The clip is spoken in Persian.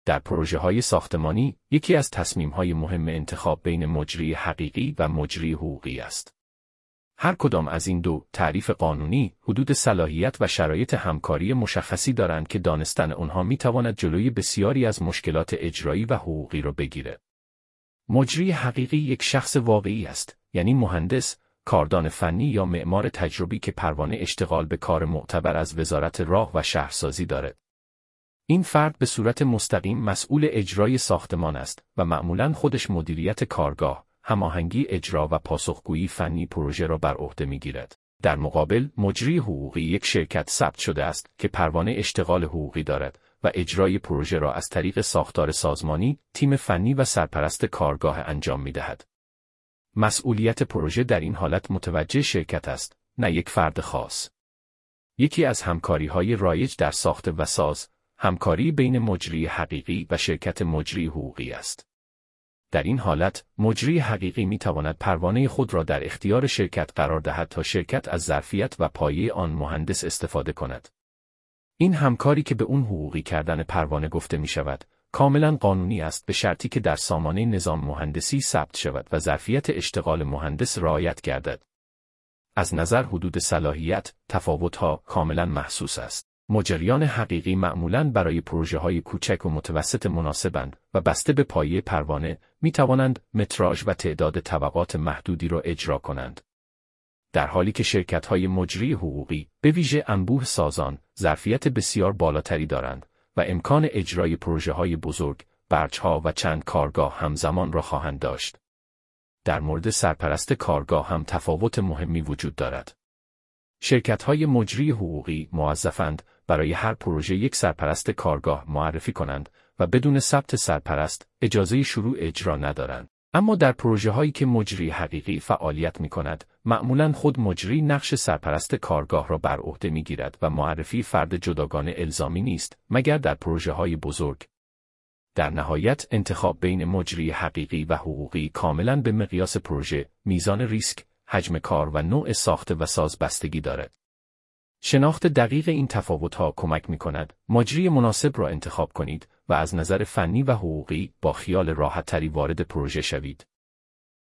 در پروژه‌های ساختمانی، یکی از تصمیم‌های مهم انتخاب بین مجری حقیقی و مجری حقوقی است. هر کدام از این دو تعریف قانونی، حدود صلاحیت و شرایط همکاری مشخصی دارند که دانستن آنها می‌تواند جلوی بسیاری از مشکلات اجرایی و حقوقی را بگیرد. مجری حقیقی یک شخص واقعی است، یعنی مهندس، کاردان فنی یا معمار تجربی که پروانه اشتغال به کار معتبر از وزارت راه و شهرسازی دارد. این فرد به صورت مستقیم مسئول اجرای ساختمان است و معمولاً خودش مدیریت کارگاه، هماهنگی اجرا و پاسخگویی فنی پروژه را بر عهده می‌گیرد. در مقابل، مجری حقوقی یک شرکت ثبت شده است که پروانه اشتغال حقوقی دارد و اجرای پروژه را از طریق ساختار سازمانی، تیم فنی و سرپرست کارگاه انجام می‌دهد. مسئولیت پروژه در این حالت متوجه شرکت است، نه یک فرد خاص. یکی از همکاری‌های رایج در ساخت و ساز، همکاری بین مجری حقیقی و شرکت مجری حقوقی است. در این حالت، مجری حقیقی می‌تواند پروانه خود را در اختیار شرکت قرار دهد تا شرکت از ظرفیت و پایه آن مهندس استفاده کند. این همکاری که به اون حقوقی کردن پروانه گفته می‌شود، کاملاً قانونی است به شرطی که در سامانه نظام مهندسی ثبت شود و ظرفیت اشتغال مهندس رعایت گردد. از نظر حدود صلاحیت، تفاوت‌ها کاملاً محسوس است. مجریان حقیقی معمولاً برای پروژه‌های کوچک و متوسط مناسبند و بسته به پایه پروانه می‌توانند متراژ و تعداد طبقات محدودی را اجرا کنند. در حالی که شرکت‌های مجری حقوقی، به ویژه انبوه سازان، ظرفیت بسیار بالاتری دارند و امکان اجرای پروژه‌های بزرگ، برج‌ها و چند کارگاه همزمان را خواهند داشت. در مورد سرپرست کارگاه هم تفاوت مهمی وجود دارد. شرکت‌های مجری حقوقی موظفند برای هر پروژه یک سرپرست کارگاه معرفی کنند و بدون ثبت سرپرست اجازه شروع اجرا ندارند. اما در پروژه‌هایی که مجری حقیقی فعالیت می‌کند، معمولاً خود مجری نقش سرپرست کارگاه را بر عهده می‌گیرد و معرفی فرد جداگانه الزامی نیست، مگر در پروژه‌های بزرگ. در نهایت، انتخاب بین مجری حقیقی و حقوقی کاملاً به مقیاس پروژه، میزان ریسک، حجم کار و نوع ساخت و ساز بستگی دارد. شناخت دقیق این تفاوت‌ها کمک می‌کند مجری مناسب را انتخاب کنید و از نظر فنی و حقوقی با خیال راحت‌تری وارد پروژه شوید.